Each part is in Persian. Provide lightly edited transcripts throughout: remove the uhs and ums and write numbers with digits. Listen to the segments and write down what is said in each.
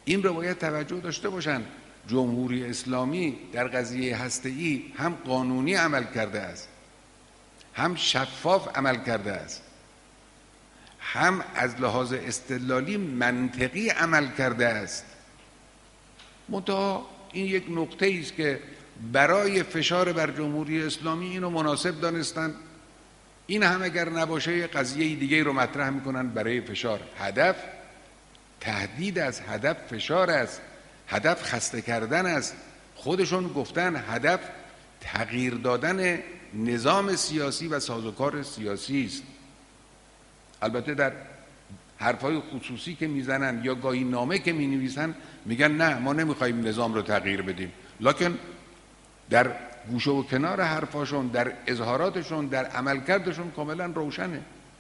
این رو باید توجه داشته باشن. جمهوری اسلامی در قضیه هسته‌ای هم قانونی عمل کرده است، هم شفاف عمل کرده است، هم از لحاظ استدلالی منطقی عمل کرده است. منتها این یک نقطه است که برای فشار بر جمهوری اسلامی اینو مناسب دانستن. این هم اگر نباشه قضیه دیگه رو مطرح میکنن برای فشار. هدف تهدید است، هدف فشار است، هدف خسته کردن است. خودشون گفتن هدف تغییر دادن نظام سیاسی و سازوکار سیاسی است. البته در حرفای خصوصی که میزنن یا گاهی نامه که مینویسن میگن نه ما نمیخوایم نظام رو تغییر بدیم، لکن در گوشه و کنار حرفاشون، در اظهاراتشون، در عملکردشون کاملا روشنه.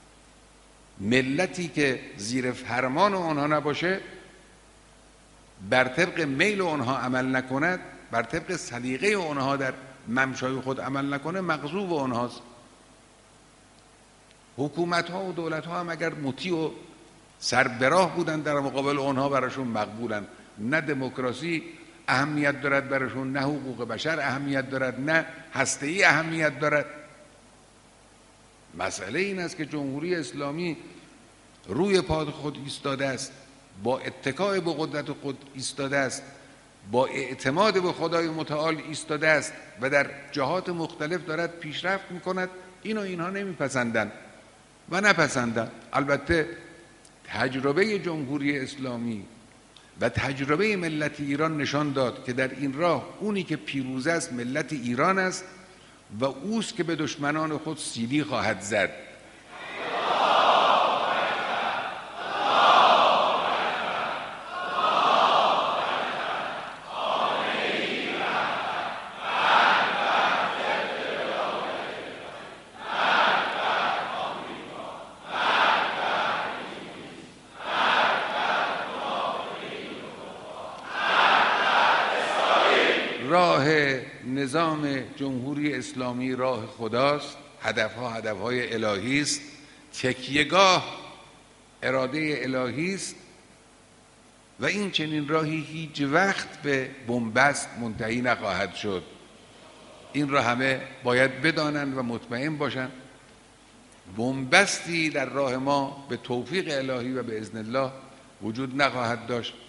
ملتی که زیر فرمان آنها نباشه، بر طبق میل آنها عمل نکند، بر طبق سلیقه آنها در ممشای خود عمل نکنه، مغضوب آنهاست. حکومت ها و دولت ها هم اگر مطیع و سربراه بودن در مقابل آنها براشون مقبولن. نه دموکراسی اهمیت دارد براشون، نه حقوق بشر اهمیت دارد، نه هسته‌ای اهمیت دارد. مسئله این است که جمهوری اسلامی روی پای خود ایستاده است، با اتکای به قدرت خود ایستاده است، با اعتماد به خدای متعال ایستاده است و در جهات مختلف دارد پیشرفت میکند. اینها نمیپسندن و نپسندن. البته تجربه جمهوری اسلامی و تجربه ملت ایران نشان داد که در این راه اونی که پیروز است ملت ایران است و اوست که به دشمنان خود سیلی خواهد زد. راه نظام جمهوری اسلامی راه خداست، هدفها هدفهای الهی است، تکیهگاه اراده الهی است و این چنین راهی هیچ وقت به بنبست منتهی نخواهد شد. این را همه باید بدانند و مطمئن باشند. بنبستی در راه ما به توفیق الهی و به اذن الله وجود نخواهد داشت.